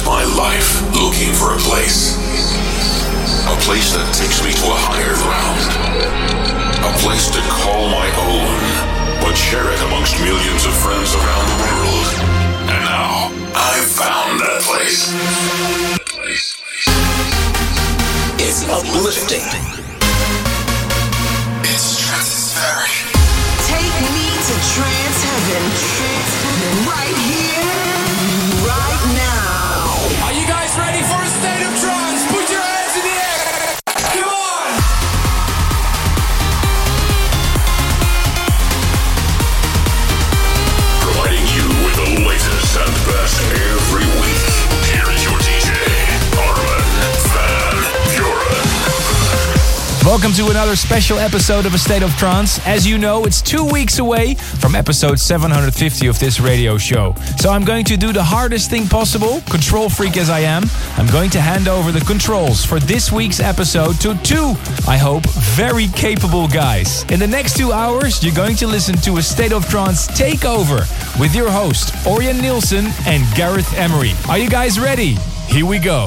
my life looking for a place. A place that takes me to a higher ground. A place to call my own, but share it amongst millions of friends around the world. And now, I've found that place. It's uplifting. It's stratospheric. Take me to trance heaven. Right here, right now. Are you guys ready for a state of trance? Put your hands in the air. Come on. Providing you with the latest and best every week. Here is your DJ, Armin van Buuren. Welcome to another special episode of A State of Trance. As you know, it's 2 weeks away from episode 750 of this radio show. So I'm going to do the hardest thing possible, control freak as I am. I'm going to hand over the controls for this week's episode to two, I hope, very capable guys. In the next 2 hours, you're going to listen to A State of Trance takeover with your host, Orjan Nilsen and Gareth Emery. Are you guys ready? Here we go.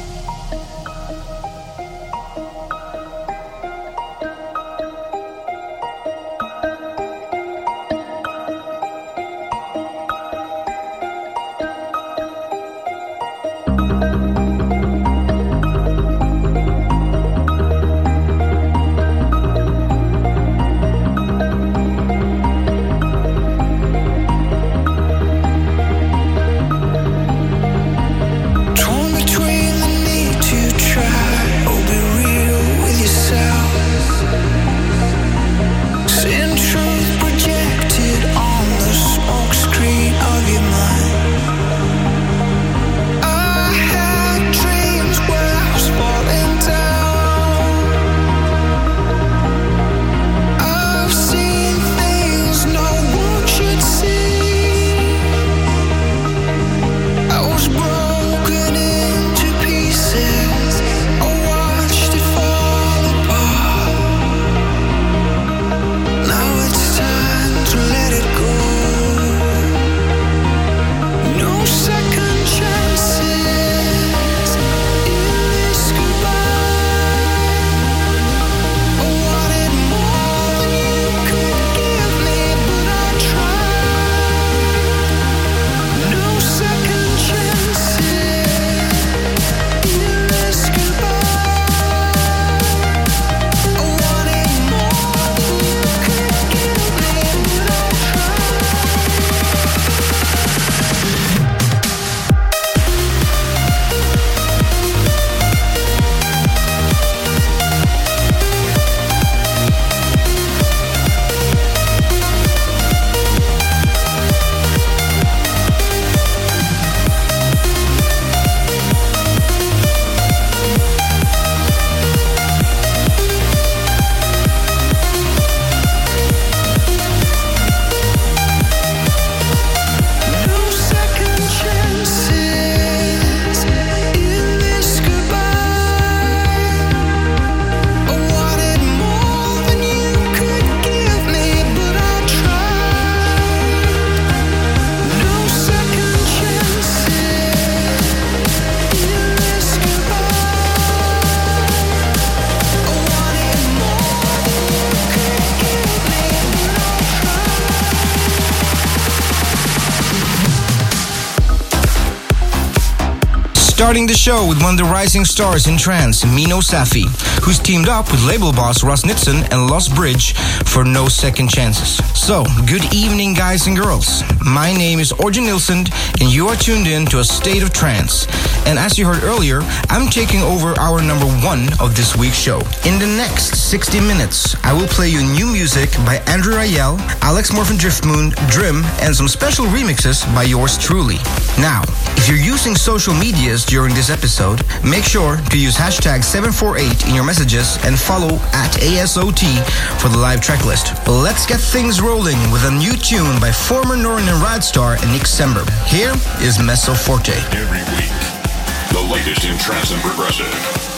Starting the show with one of the rising stars in trance, Mino Safi, who's teamed up with label boss Ross Nitson and Lost Bridge for No Second Chances. So, good evening guys and girls. My name is Orjan Nilsen and you are tuned in to A State of Trance. And as you heard earlier, I'm taking over our number one of this week's show. In the next 60 minutes, I will play you new music by Andrew Rayel, Alex Morphin Driftmoon, Drim, and some special remixes by yours truly. Now, if you're using social medias during this episode, make sure to use hashtag 748 in your messages and follow at ASOT for the live track list. Let's get things rolling with a new tune by former Northern and Radstar and Nick Sember. Here is Meso Forte. Every week, the latest in trance and progressive.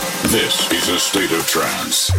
This is A State of Trance.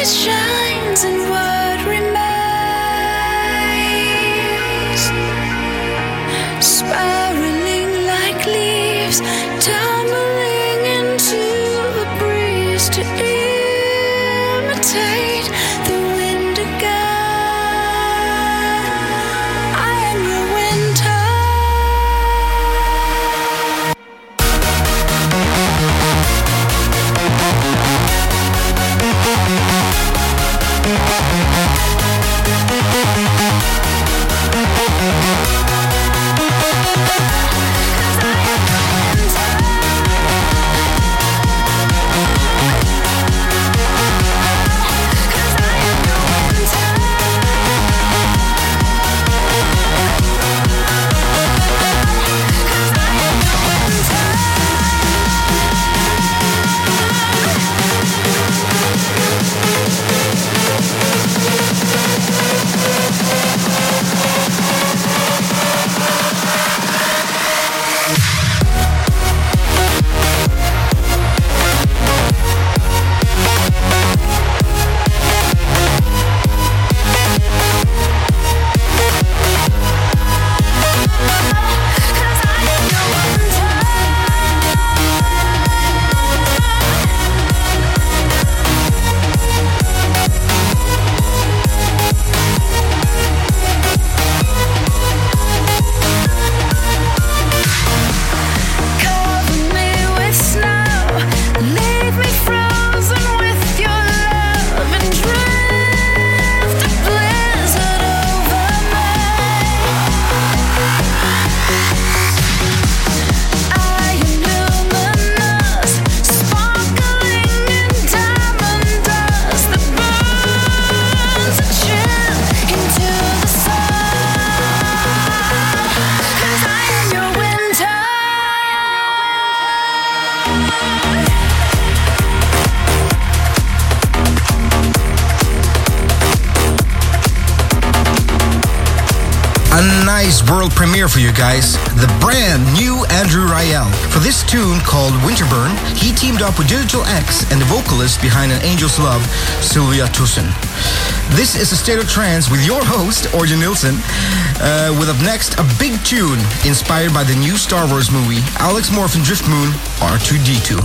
it shines and what remains, spiraling like leaves, tumbling into a breeze to imitate the wind again. I am your winter. Nice world premiere for you guys. The brand new Andrew Rayel. For this tune called Winterburn, he teamed up with Digital X and the vocalist behind An Angel's Love, Sylvia Toussaint. This is A State of Trance with your host, Orjan Nilsen. With up next, a big tune inspired by the new Star Wars movie, Alex Morphin Driftmoon, R2-D2.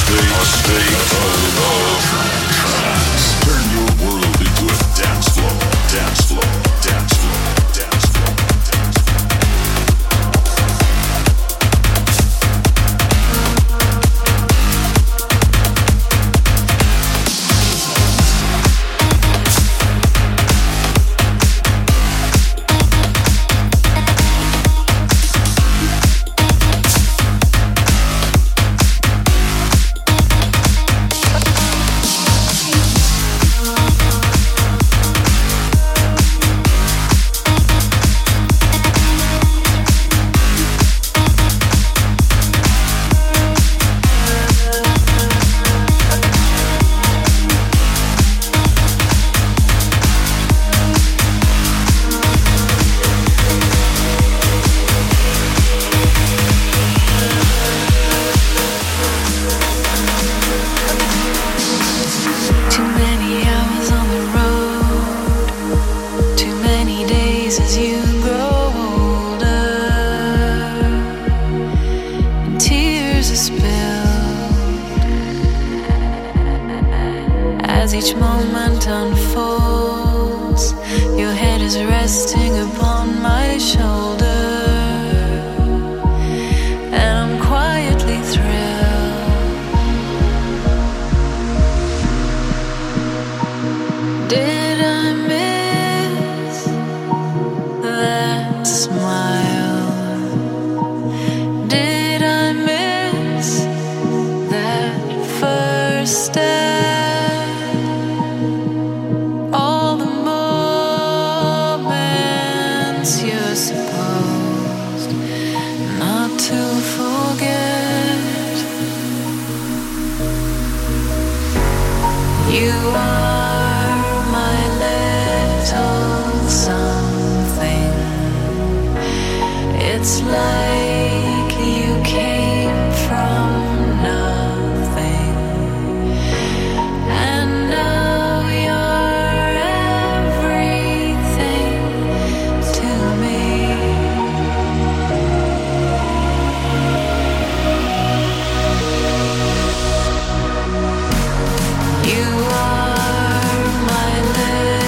Turn your world into a dance floor, dance floor, dance floor, dance floor, dance floor.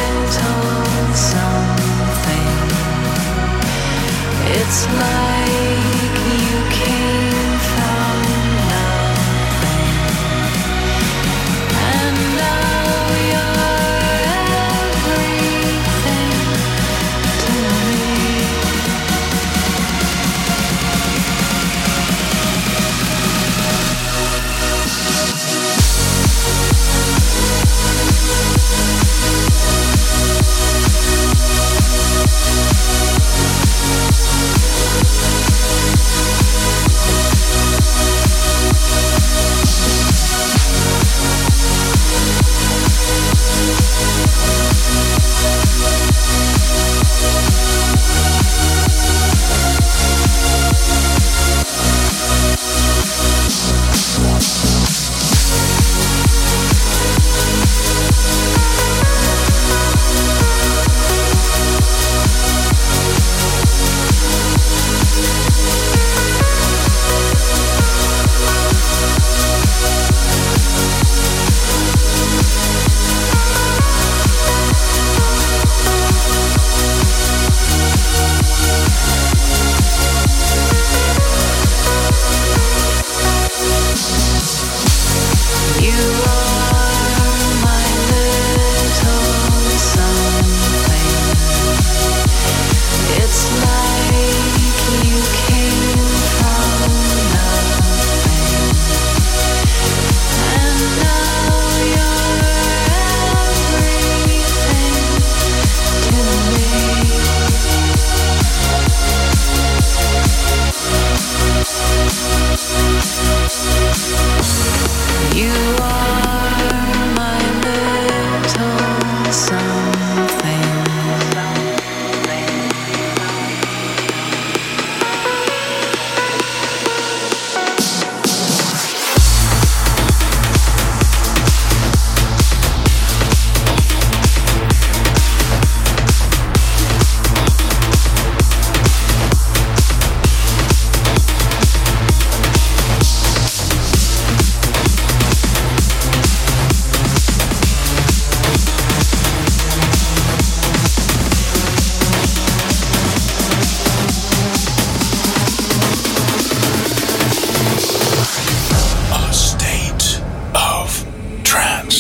It's like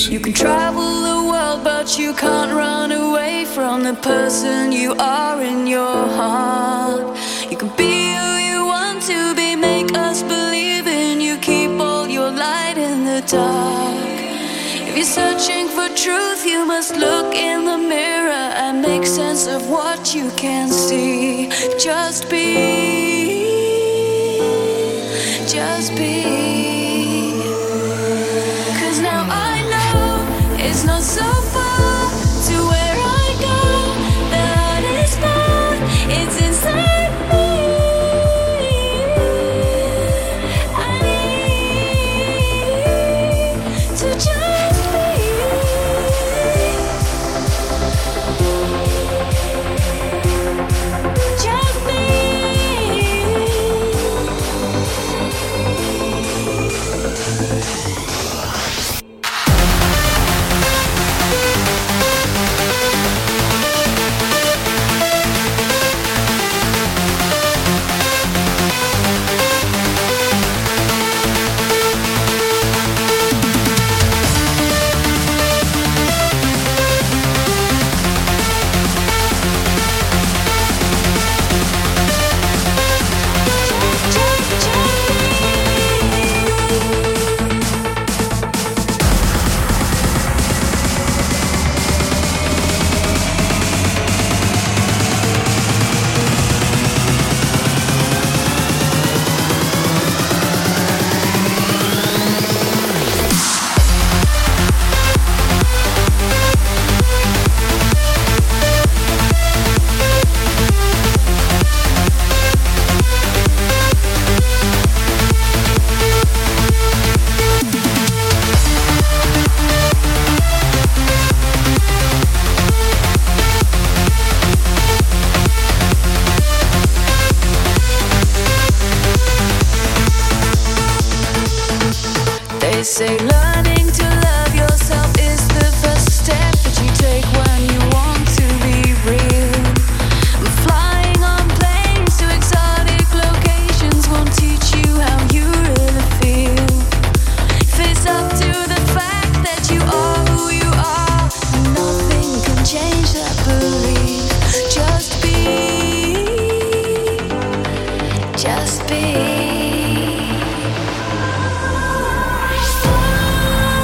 You can travel the world, but you can't run away from the person you are in your heart. You can be who you want to be, make us believe in you, keep all your light in the dark. If you're searching for truth, you must look in the mirror and make sense of what you can see. Just be, just be. 'Cause now I know it's not so far to where I go. The heart is born, it's inside me. I need to just be. Just be. They say learning to love yourself is the first step that you take when you want to be real. Flying on planes to exotic locations won't teach you how you really feel. Face up to the fact that you are who you are, and nothing can change that belief. Just be, just be.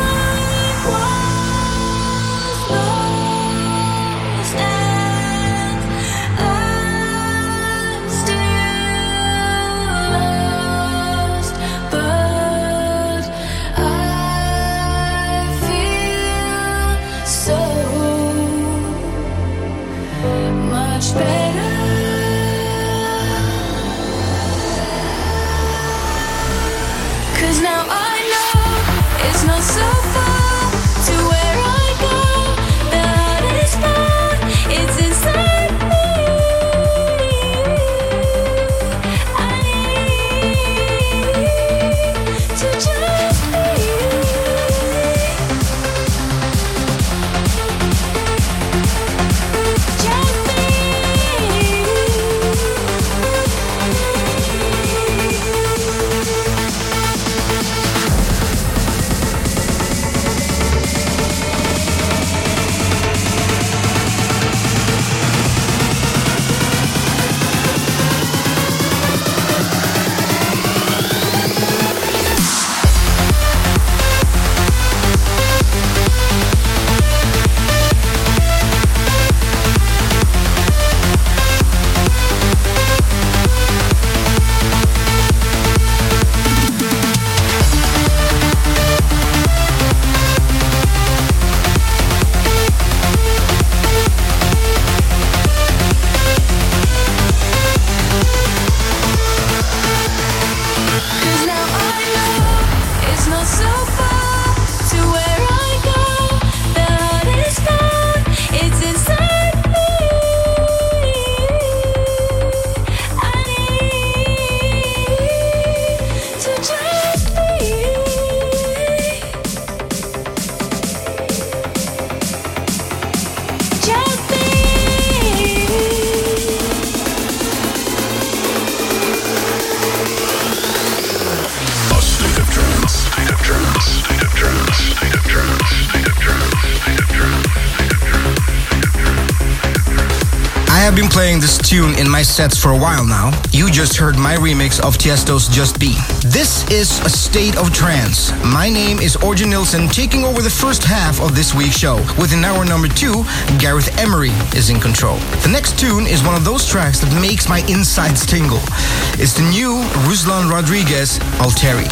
have been playing this tune in my sets for a while now. You just heard my remix of Tiesto's Just Be. This is A State of Trance. My name is Orjan Nilsen, taking over the first half of this week's show. Within hour number 2, Gareth Emery is in control. The next tune is one of those tracks that makes my insides tingle. It's the new Ruslan Rodriguez, Alteri.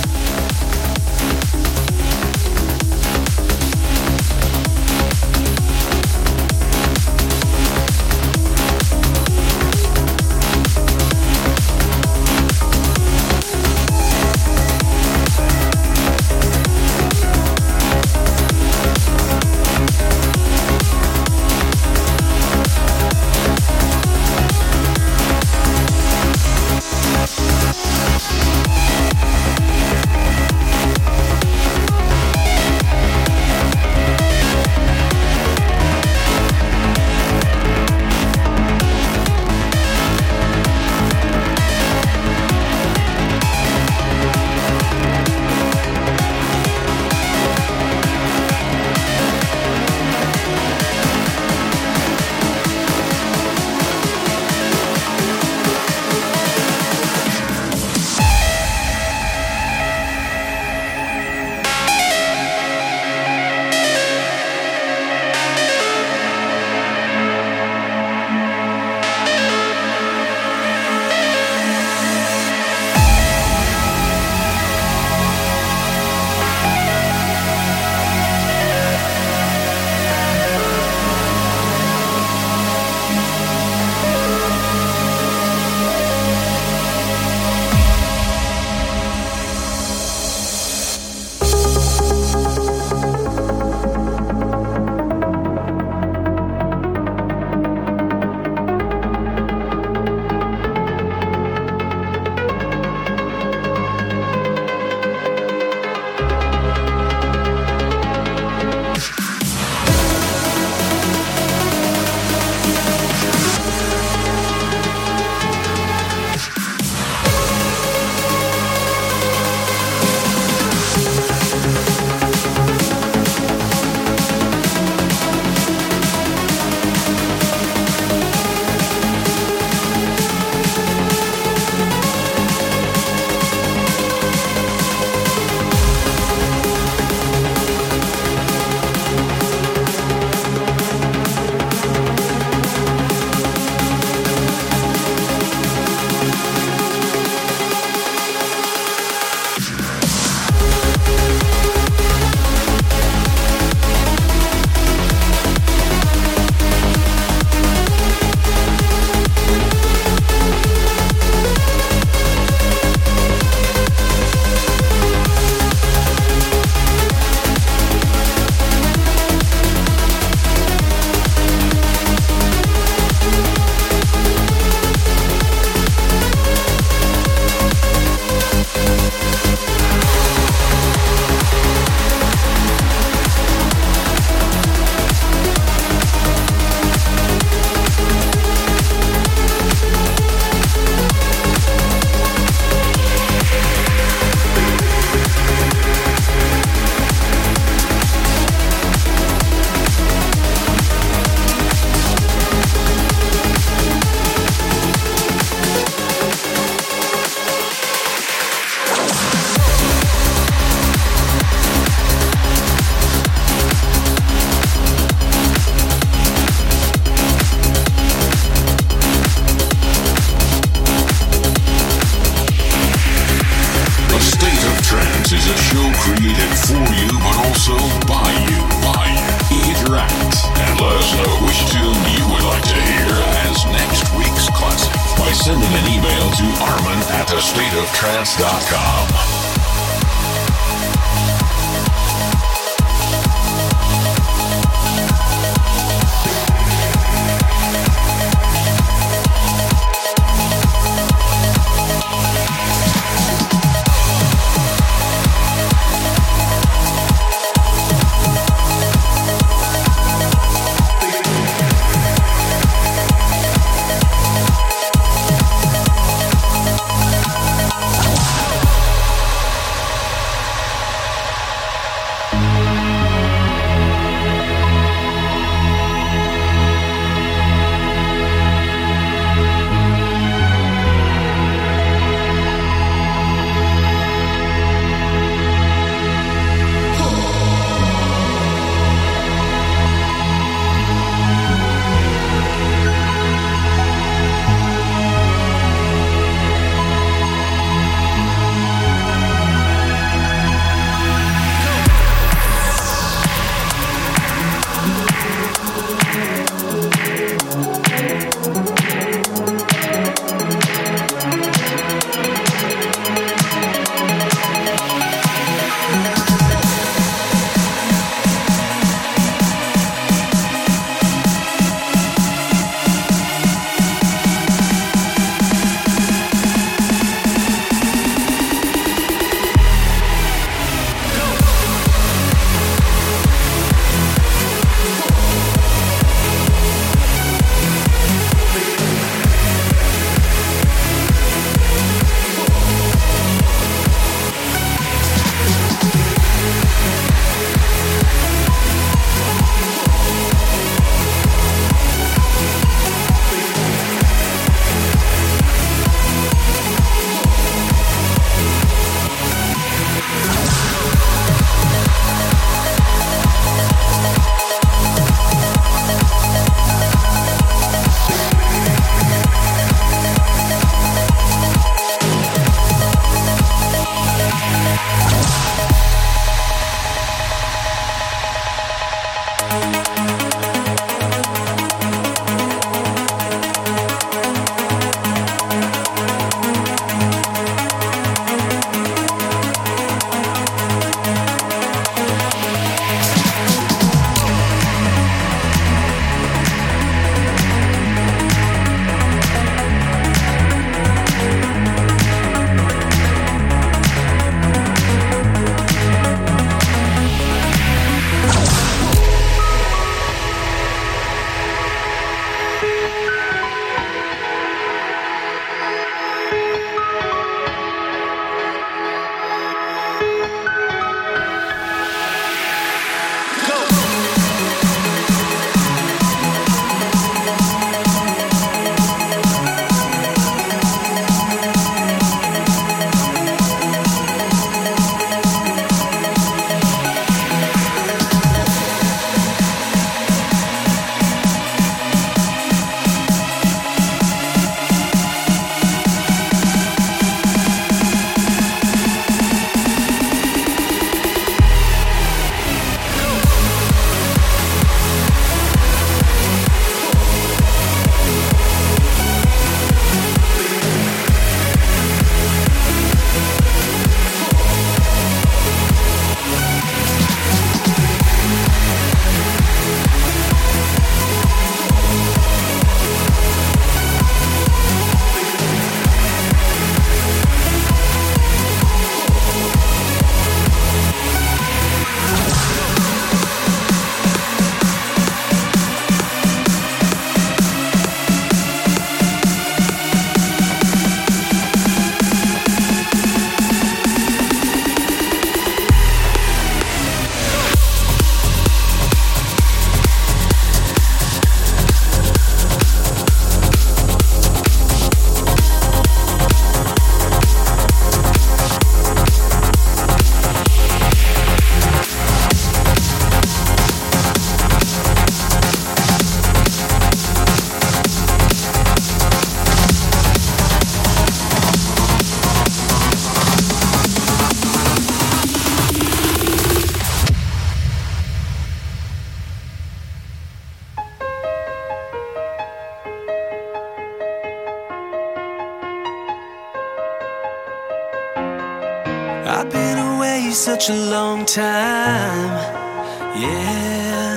sending an email to armin@astateoftrance.com. such a long time, yeah.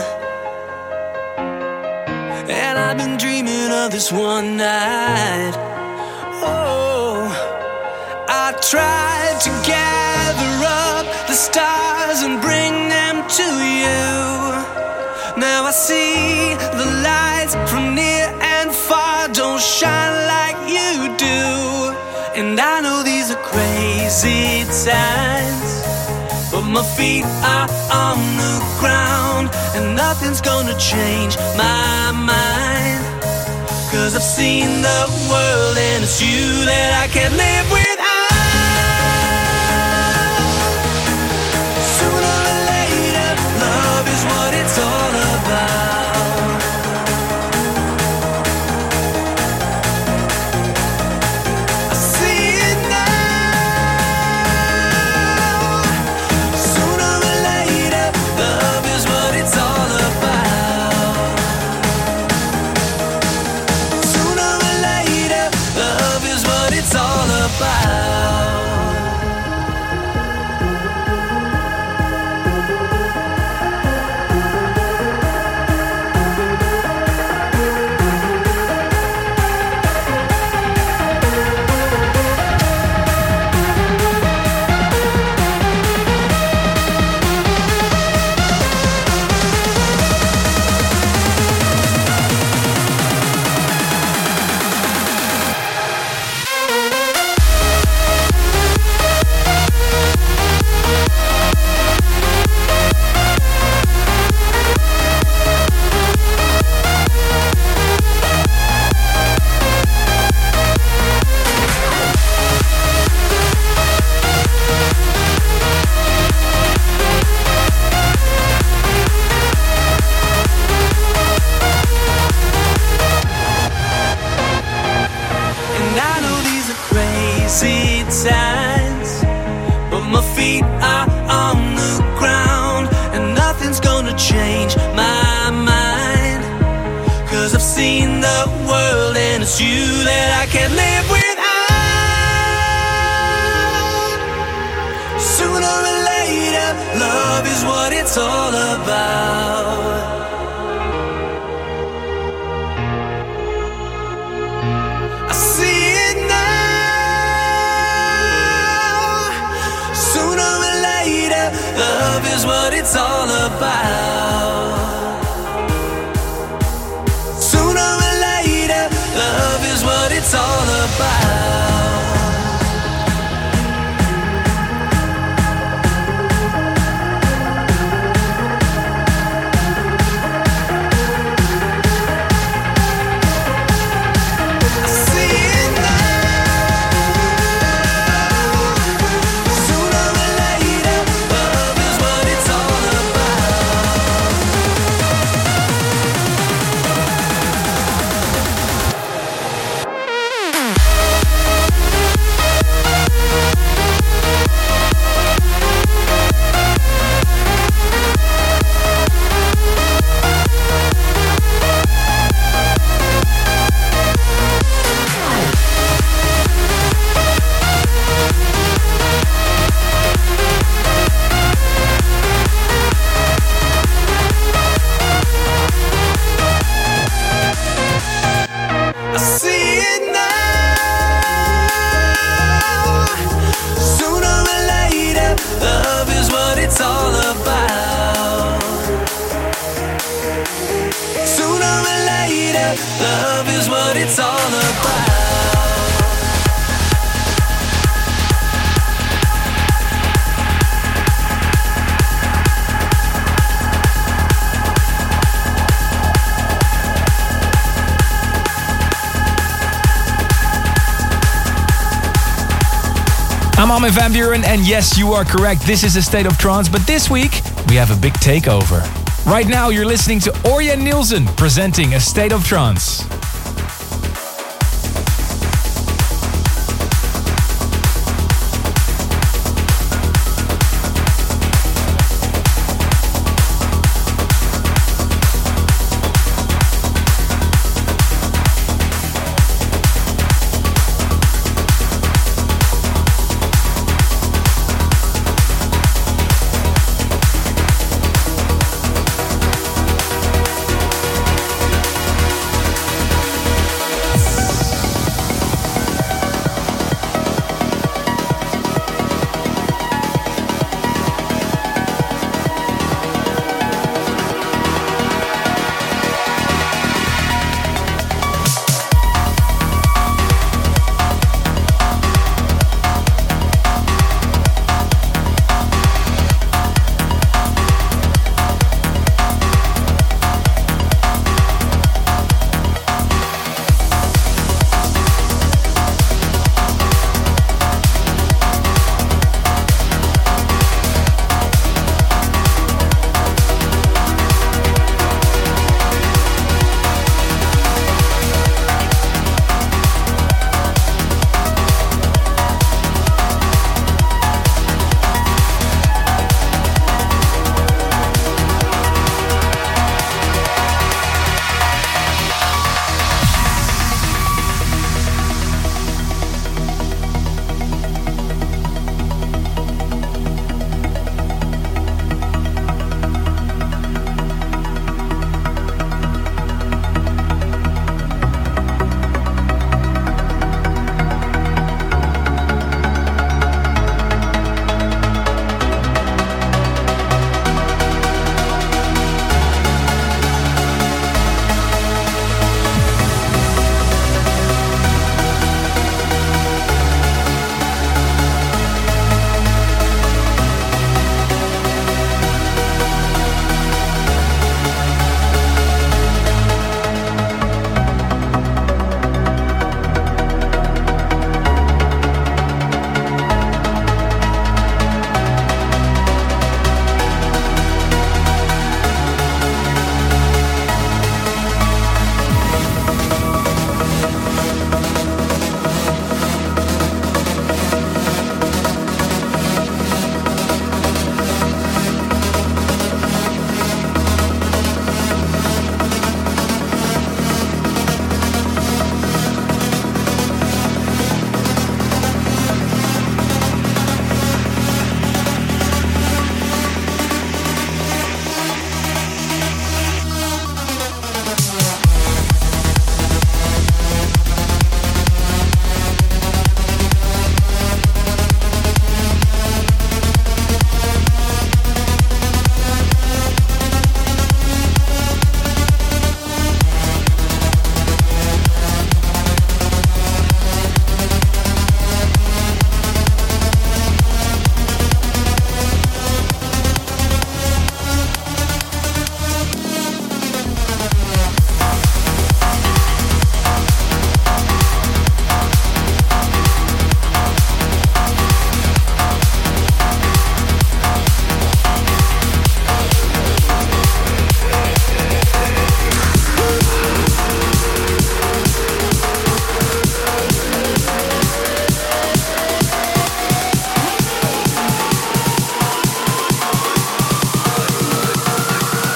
And I've been dreaming of this one night. Oh, I tried to gather up the stars and bring them to you. Now I see the lights from near and far don't shine like you do. And I know these are crazy times, but my feet are on the ground, and nothing's gonna change my mind. 'Cause I've seen the world, and it's you that I can't live without. Sooner or later, love is what it's all about. I see it now. Sooner or later, love is what it's all about. Sooner or later, love is what it's all about. And I know these are crazy times, but my feet are on the ground, and nothing's gonna change my mind. 'Cause I've seen the world, and it's you that I can't live without. Sooner or later, love is what it's all about. I see it now. Sooner or later, love is what it's all about. Sooner or later, love is what it's all about. I see it now. Sooner or later, love is what it's all about. I see it now. Sooner or later, love is what it's all about. Sooner or later, love is what it's all about. I'm Armin van Buren, and yes, you are correct. This is a State of Trance, but this week we have a big takeover. Right now, you're listening to Orjan Nielsen presenting a State of Trance.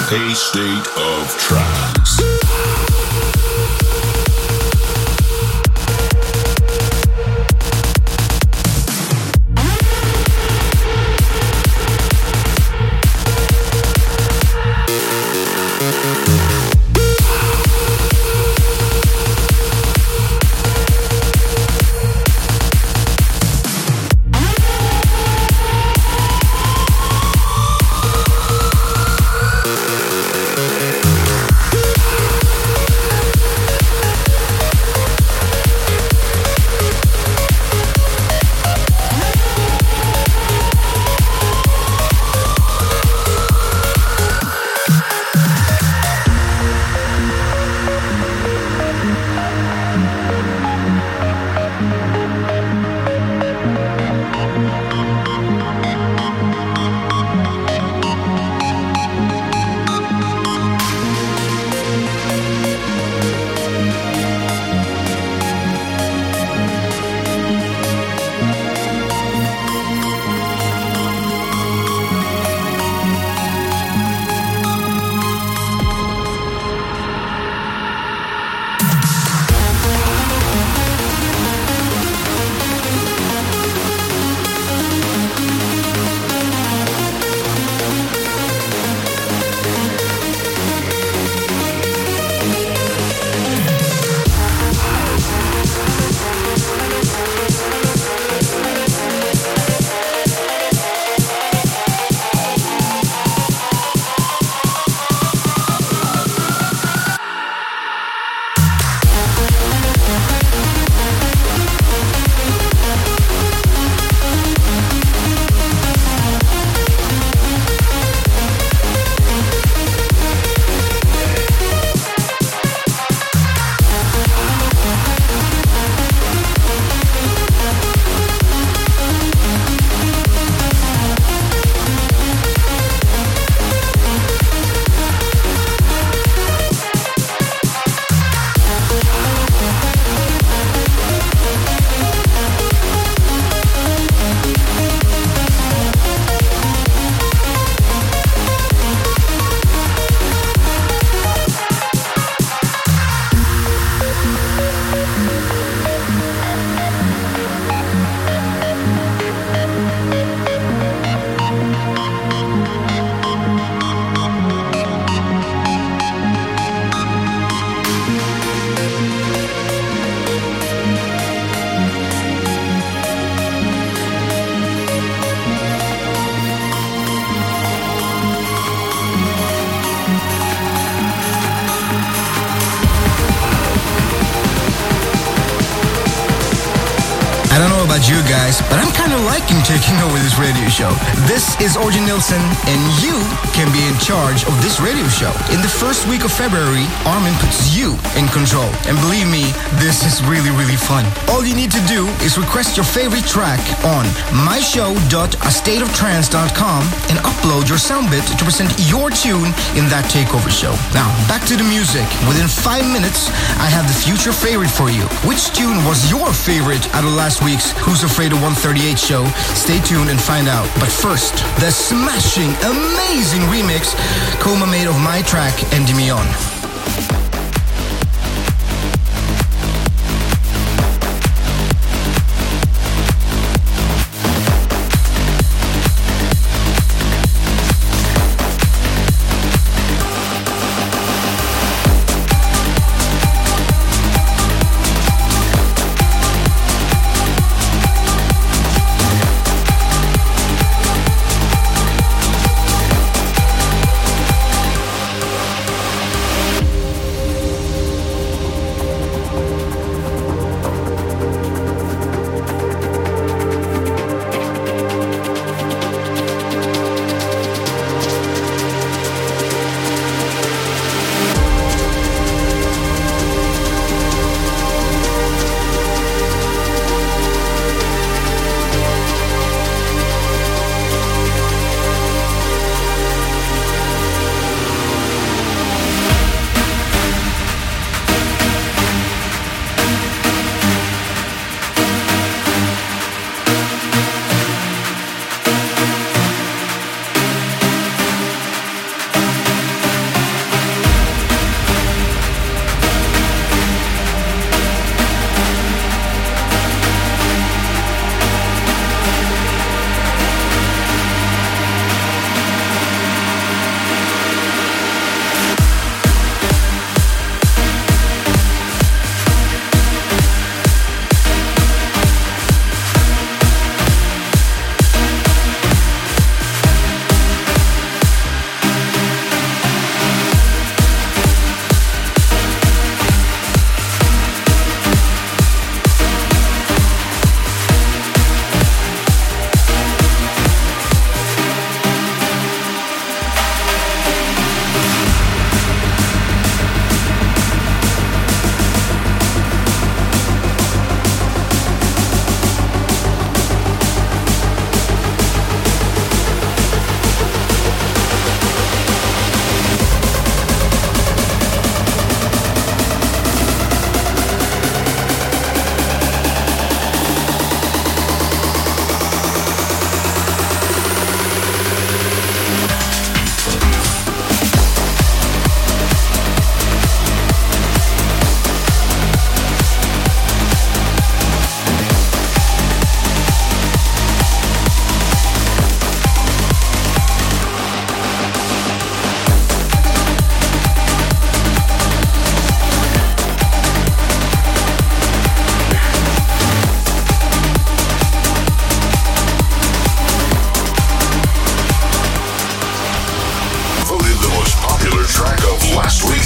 A State of Trance. You guys, but I'm kind of liking taking over this radio show. This is Orjan Nilsen, and you can be in charge of this radio show. In the first week of February, Armin puts you in control. And believe me, this is really, really fun. All you need to do is request your favorite track on myshow.astateoftrance.com and upload your sound bit to present your tune in that takeover show. Now, back to the music. Within 5 minutes, I have the future favorite for you. Which tune was your favorite out of last week's Who's Afraid of 138 show? Stay tuned and find out. But first, the smashing, amazing remix Coma made of my track Endymion.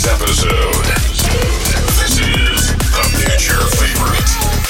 week's episode. This is the Future Favorite.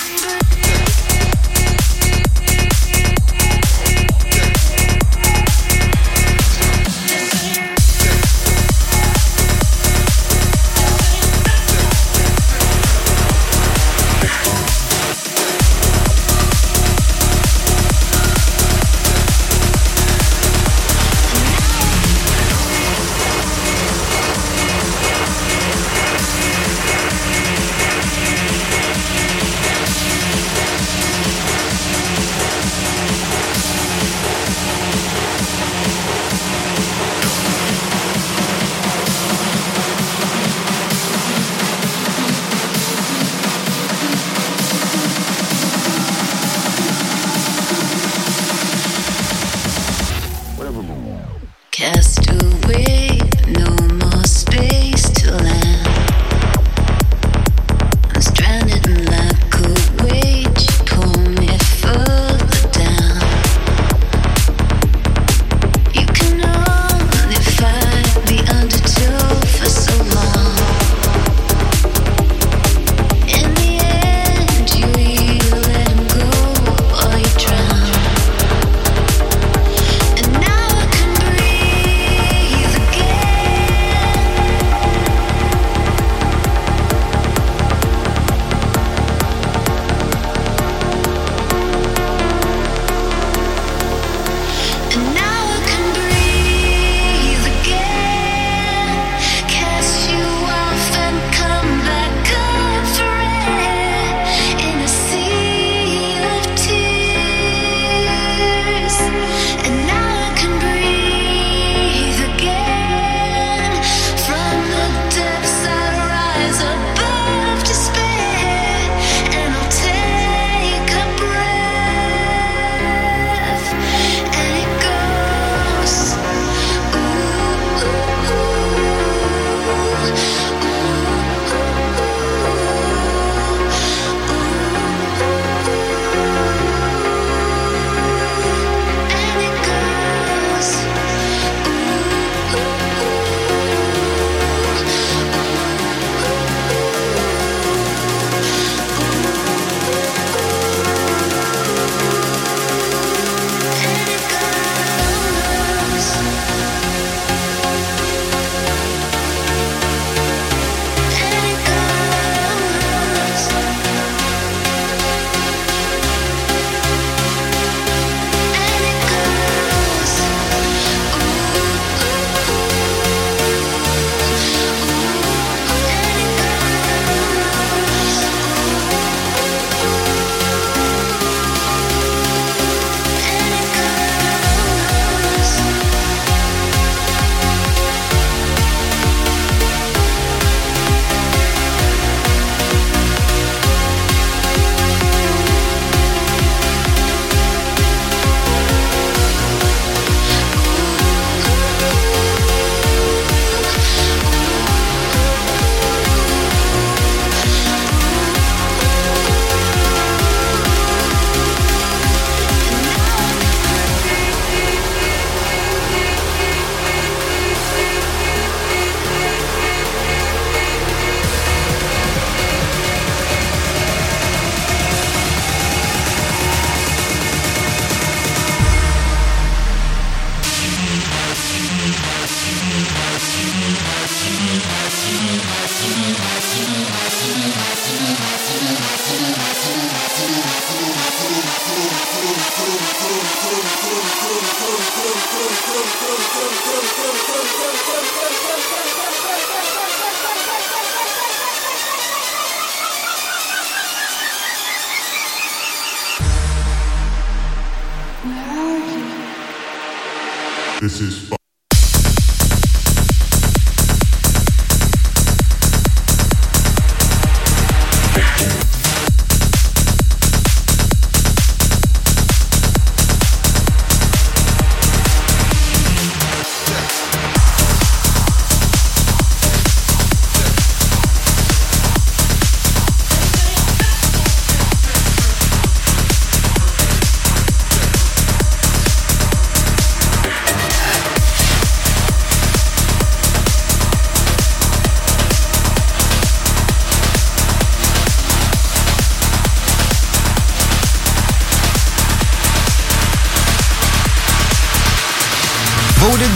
This is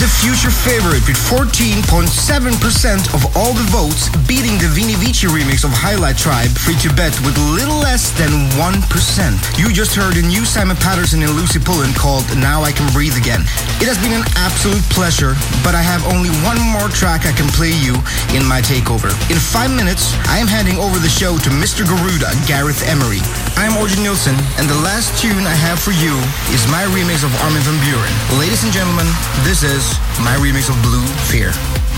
the future favorite with 14.7% of all the votes, beating the Vini Vici remix of Highlight Tribe, Free to Bet, with little less than 1%. You just heard a new Simon Patterson and Lucy Pullen called Now I Can Breathe Again. It has been an absolute pleasure, but I have only one more track I can play you in my takeover. In 5 minutes, I am handing over the show to Mr. Garuda, Gareth Emery. I'm Orjan Nilsson, and the last tune I have for you is my remix of Armin van Buuren. Ladies and gentlemen, this is my remix of Blue Fear.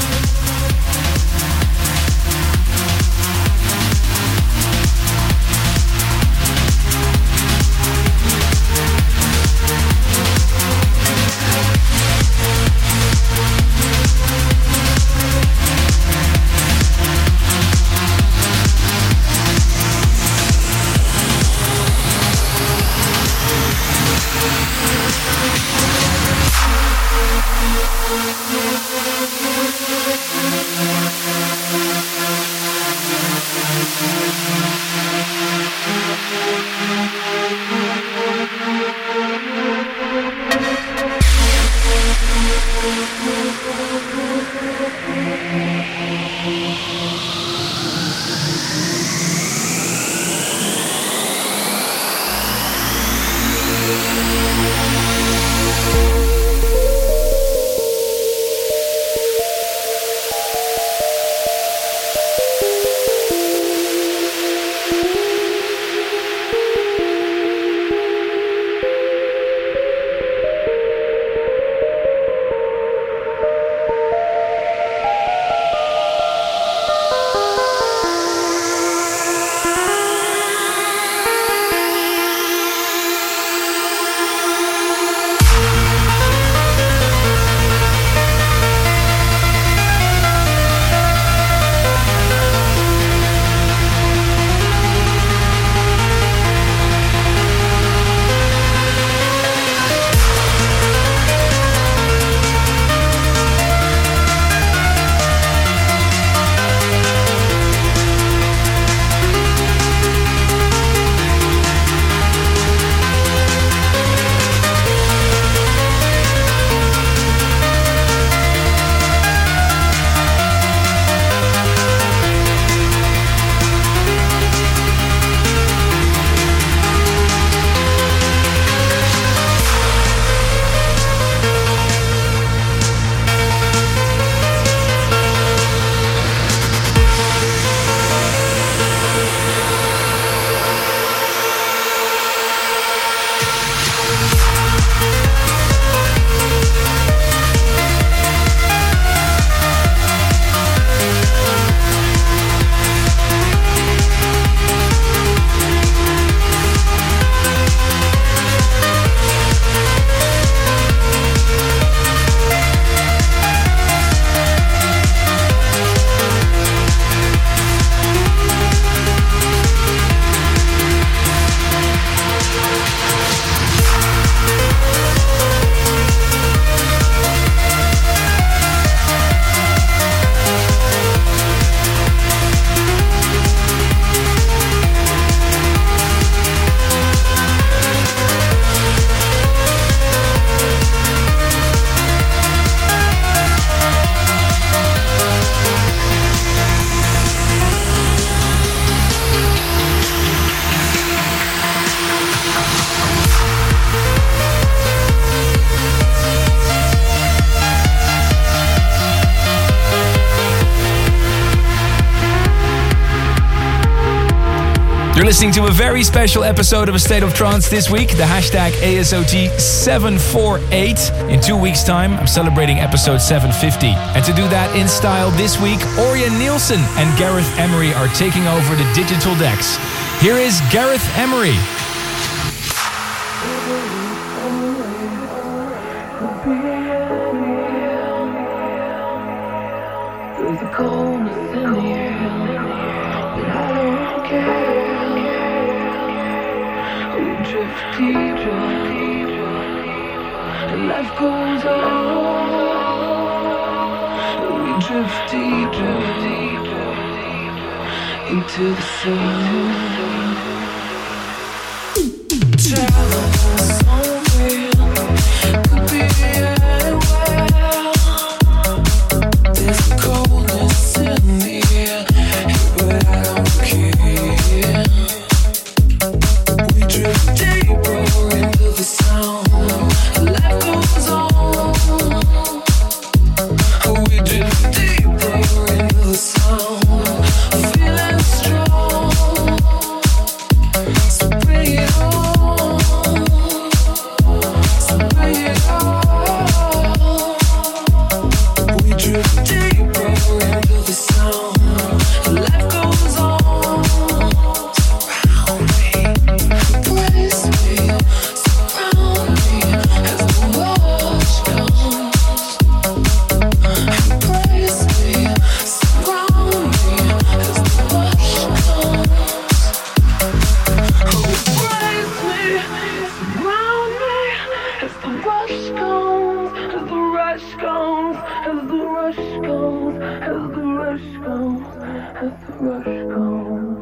You're listening to a very special episode of A State of Trance this week, the hashtag ASOT748. In 2 weeks' time, I'm celebrating episode 750. And to do that in style this week, Orjan Nilsson and Gareth Emery are taking over the digital decks. Here is Gareth Emery. There's a coldness in the air, but I don't care. We drift deeper, and life goes on. We drift deeper, into the sun. Travel somewhere, could be anywhere. rush comes, as the rush comes.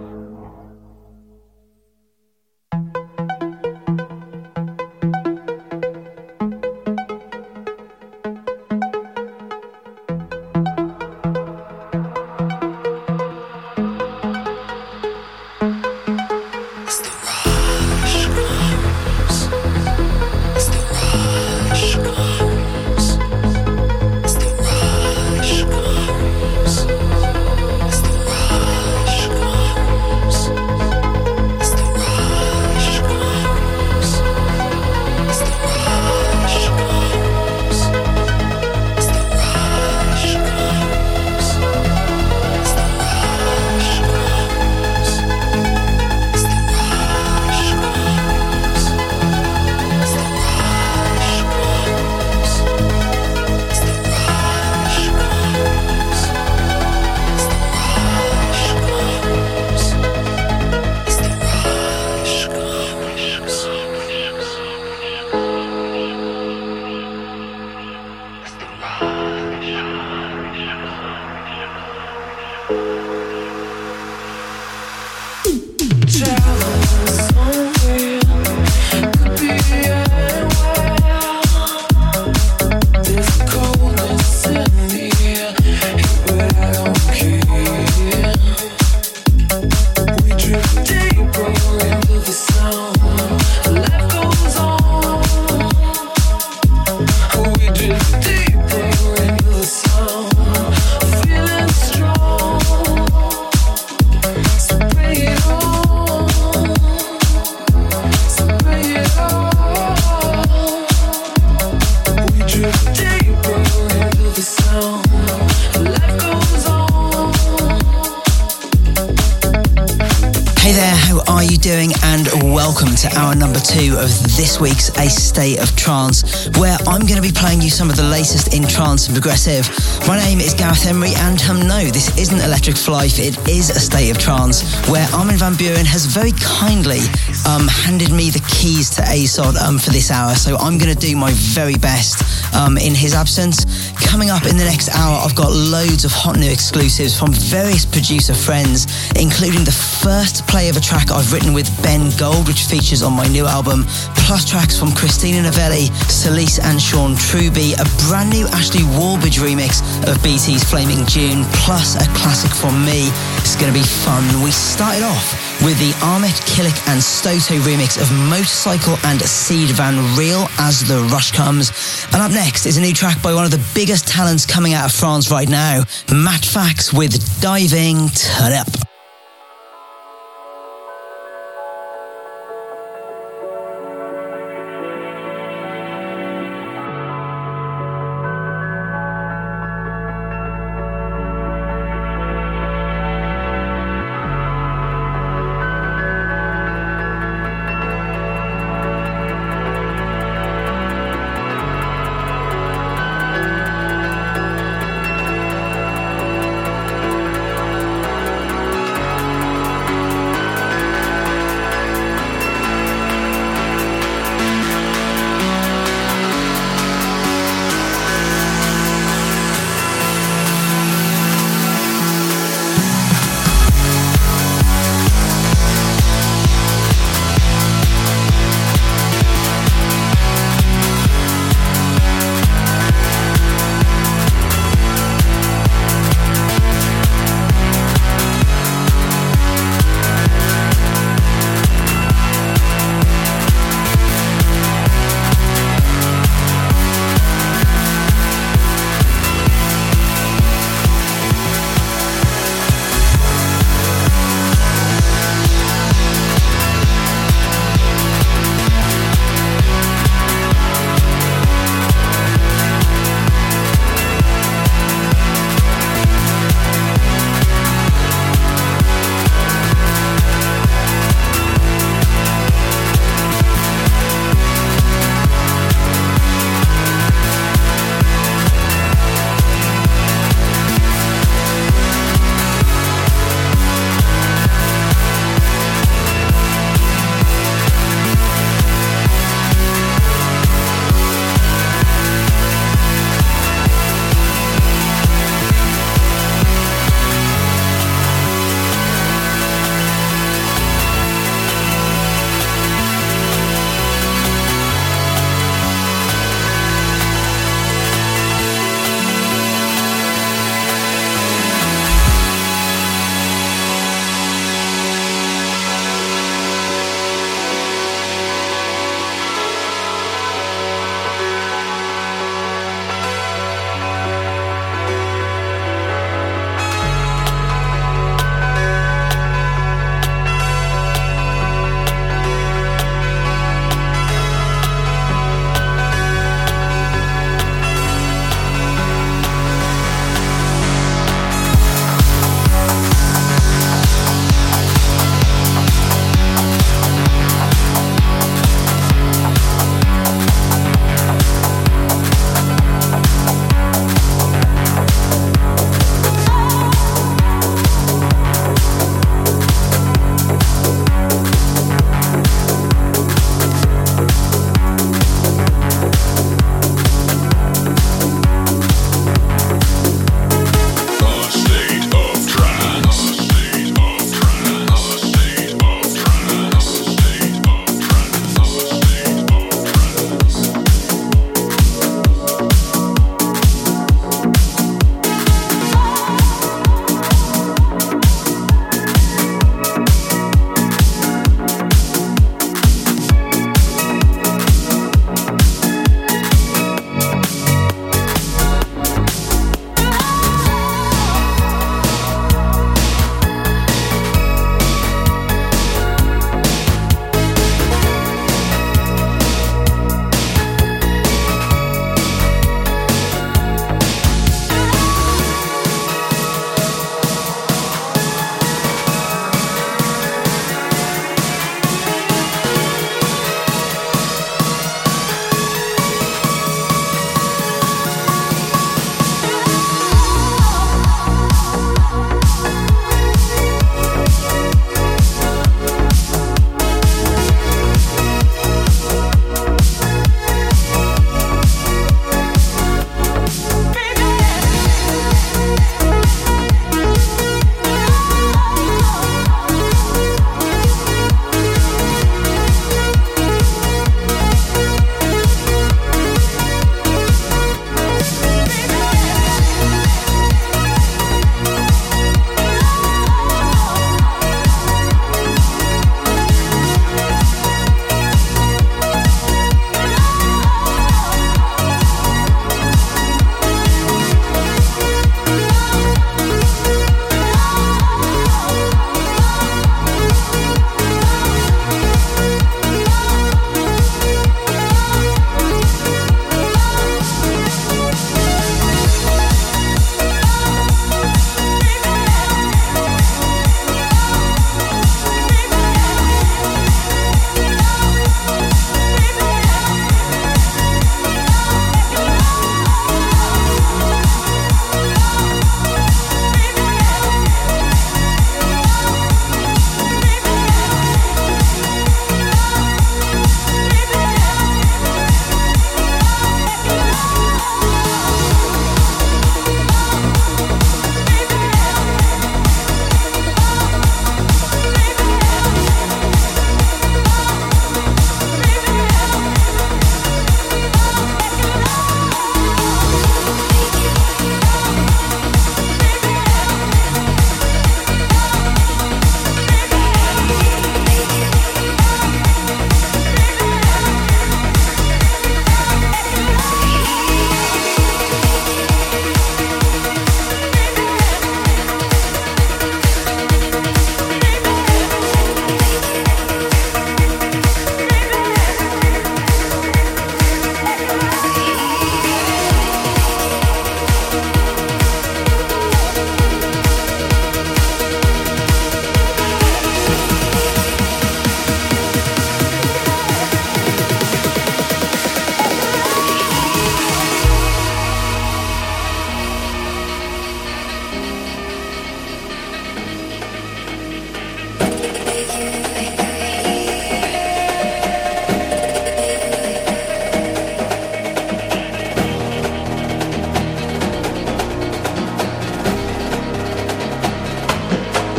To hour number 2 of this week's A State of Trance, where I'm going to be playing you some of the latest in trance and progressive. My name is Gareth Emery, and no, this isn't Electric for Life, it is A State of Trance, where Armin van Buuren has very kindly handed me the keys to ASOD for this hour, so I'm going to do my very best in his absence. Coming up in the next hour, I've got loads of hot new exclusives from various producer friends, including the first play of a track I've written with Ben Gold, which features on my new album, plus tracks from Christina Novelli, Celise and Sean Truby, a brand new Ashley Warbridge remix of BT's Flaming June, plus a classic from me. It's going to be fun. We started off with the Ahmet Killick and Stoto remix of Motorcycle and Seed Van Real, As the Rush Comes. And up next is a new track by one of the biggest talents coming out of France right now, Matt Fax with Diving Turn Up.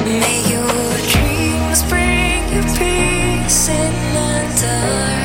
May your dreams bring you peace in the dark.